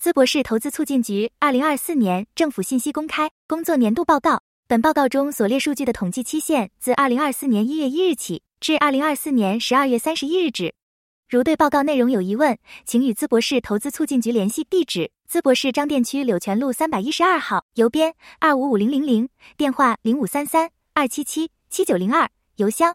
淄博市投资促进局2024年政府信息公开工作年度报告。本报告中所列数据的统计期限自2024年1月1日起至2024年12月31日止。如对报告内容有疑问，请与淄博市投资促进局联系，地址：淄博市张店区柳泉路312号，邮编255000，电话0533277792，邮箱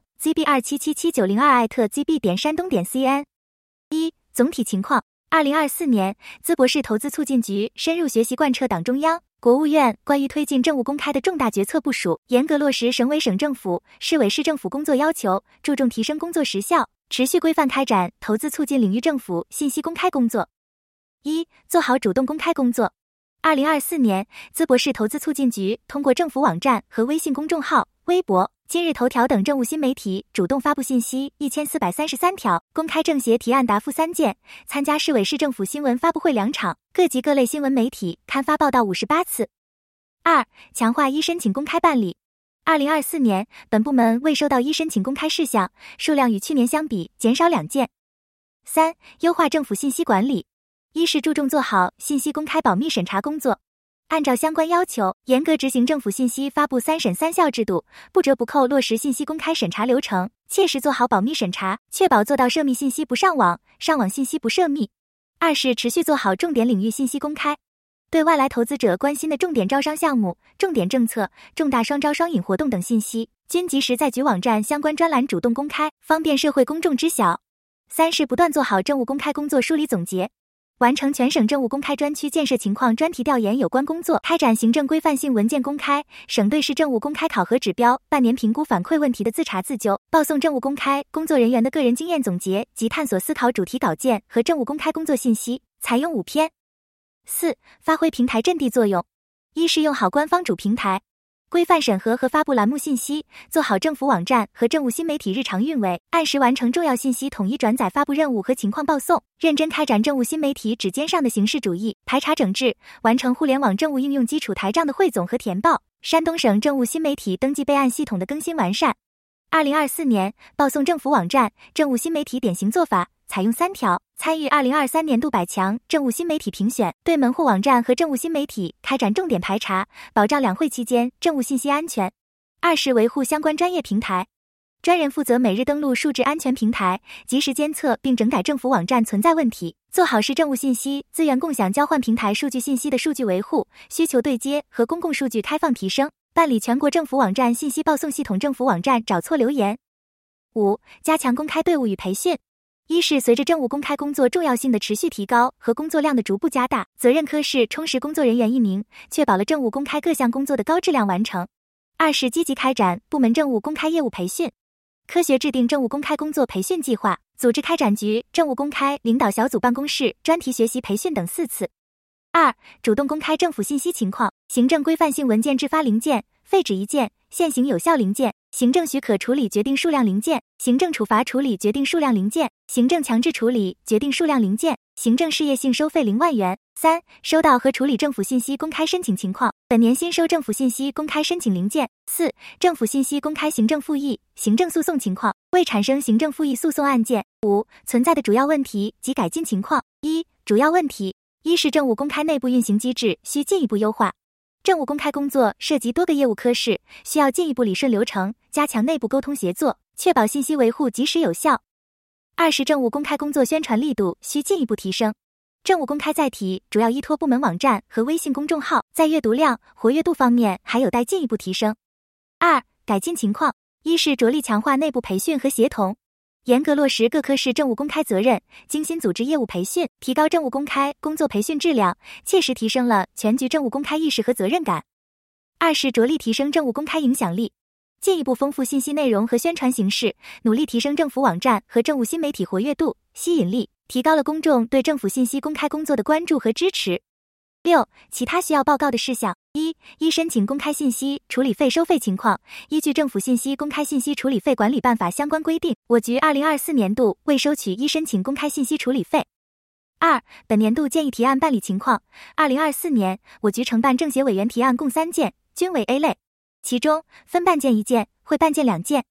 zb2777902@zb.山东.cn。一、总体情况。2024年，淄博市投资促进局深入学习贯彻党中央、国务院关于推进政务公开的重大决策部署，严格落实省委省政府、市委市政府工作要求，注重提升工作时效，持续规范开展投资促进领域政府信息公开工作。一、做好主动公开工作。2024年，淄博市投资促进局通过政府网站和微信公众号、微博、今日头条等政务新媒体主动发布信息1433条，公开政协提案答复3件，参加市委市政府新闻发布会2场，各级各类新闻媒体刊发报道58次。二、强化申请公开办理。2024年，本部门未收到申请公开事项，数量与去年相比减少2件。三、优化政府信息管理。一是注重做好信息公开保密审查工作，按照相关要求，严格执行政府信息发布3审3效制度，不折不扣落实信息公开审查流程，切实做好保密审查，确保做到涉密信息不上网，上网信息不涉密。二是持续做好重点领域信息公开，对外来投资者关心的重点招商项目、重点政策、重大双招双引活动等信息，均及时在局网站相关专栏主动公开，方便社会公众知晓。三是不断做好政务公开工作梳理总结，完成全省政务公开专区建设情况专题调研有关工作，开展行政规范性文件公开、省对市政务公开考核指标、半年评估反馈问题的自查自纠，报送政务公开工作人员的个人经验总结及探索思考主题稿件和政务公开工作信息，采用5篇。四、发挥平台阵地作用。一是用好官方主平台，规范审核和发布栏目信息，做好政府网站和政务新媒体日常运维，按时完成重要信息统一转载发布任务和情况报送，认真开展政务新媒体指尖上的形式主义排查整治，完成互联网政务应用基础台账的汇总和填报，山东省政务新媒体登记备案系统的更新完善。2024年报送政府网站政务新媒体典型做法采用3条，参与2023年度100强政务新媒体评选，对门户网站和政务新媒体开展重点排查，保障两会期间政务信息安全。二是维护相关专业平台，专人负责每日登录数字安全平台，及时监测并整改政府网站存在问题，做好市政务信息资源共享交换平台数据信息的数据维护、需求对接和公共数据开放提升，办理全国政府网站信息报送系统政府网站找错留言。五、加强公开队伍与培训。一是随着政务公开工作重要性的持续提高和工作量的逐步加大，责任科室充实工作人员1名，确保了政务公开各项工作的高质量完成。二是积极开展部门政务公开业务培训，科学制定政务公开工作培训计划，组织开展局政务公开领导小组办公室专题学习培训等4次。二、主动公开政府信息情况，行政规范性文件制发零件、废止1件、现行有效零件、行政许可处理决定数量零件、行政处罚处理决定数量零件、行政强制处理决定数量零件、行政事业性收费0万元。三、收到和处理政府信息公开申请情况，本年新收政府信息公开申请零件。四、政府信息公开行政复议、行政诉讼情况，未产生行政复议诉讼案件。五、存在的主要问题及改进情况。一、主要问题。一是政务公开内部运行机制需进一步优化，政务公开工作涉及多个业务科室，需要进一步理顺流程，加强内部沟通协作，确保信息维护及时有效。二是政务公开工作宣传力度需进一步提升，政务公开载体主要依托部门网站和微信公众号，在阅读量、活跃度方面还有待进一步提升。二、改进情况。一是着力强化内部培训和协同，严格落实各科室政务公开责任，精心组织业务培训，提高政务公开工作培训质量，切实提升了全局政务公开意识和责任感。二是着力提升政务公开影响力，进一步丰富信息内容和宣传形式，努力提升政府网站和政务新媒体活跃度、吸引力，提高了公众对政府信息公开工作的关注和支持。六、其他需要报告的事项。一、申请公开信息处理费收费情况。依据《政府信息公开信息处理费管理办法》相关规定，我局2024年度未收取申请公开信息处理费。二、本年度建议提案办理情况。2024年，我局承办政协委员提案共3件，均为 A 类，其中分办件1件，会办件2件。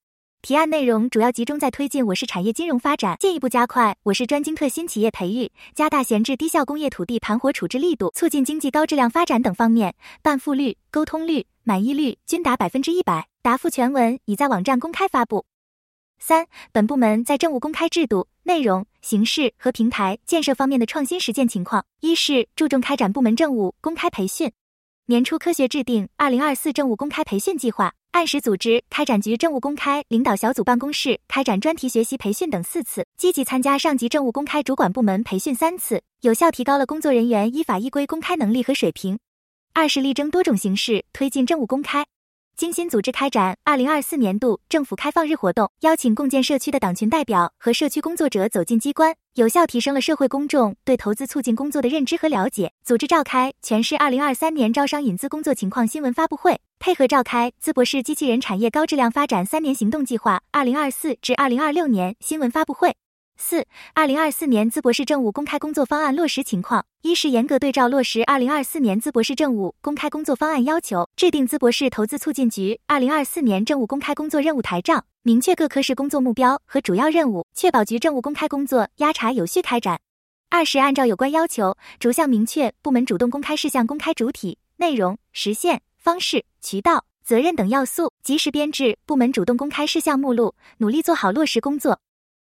提案内容主要集中在推进我市产业金融发展，进一步加快我市专精特新企业培育，加大闲置低效工业土地盘活处置力度，促进经济高质量发展等方面，办复率、沟通率、满意率均达100%。答复全文已在网站公开发布。3. 本部门在政务公开制度、内容、形式和平台建设方面的创新实践情况。一是注重开展部门政务公开培训。年初科学制定2024政务公开培训计划，按时组织开展局政务公开领导小组办公室开展专题学习培训等4次，积极参加上级政务公开主管部门培训3次，有效提高了工作人员依法依规公开能力和水平。2是力争多种形式推进政务公开。精心组织开展2024年度政府开放日活动，邀请共建社区的党群代表和社区工作者走进机关，有效提升了社会公众对投资促进工作的认知和了解。组织召开全市2023年招商引资工作情况新闻发布会，配合召开淄博市机器人产业高质量发展3年行动计划2024至2026年新闻发布会。4. 2024年淄博市政务公开工作方案落实情况。一是严格对照落实2024年淄博市政务公开工作方案要求，制定淄博市投资促进局2024年政务公开工作任务台账，明确各科室工作目标和主要任务，确保局政务公开工作压查有序开展。2是按照有关要求，逐项明确部门主动公开事项公开主体、内容、时限、方式、渠道、责任等要素，及时编制部门主动公开事项目录，努力做好落实工作。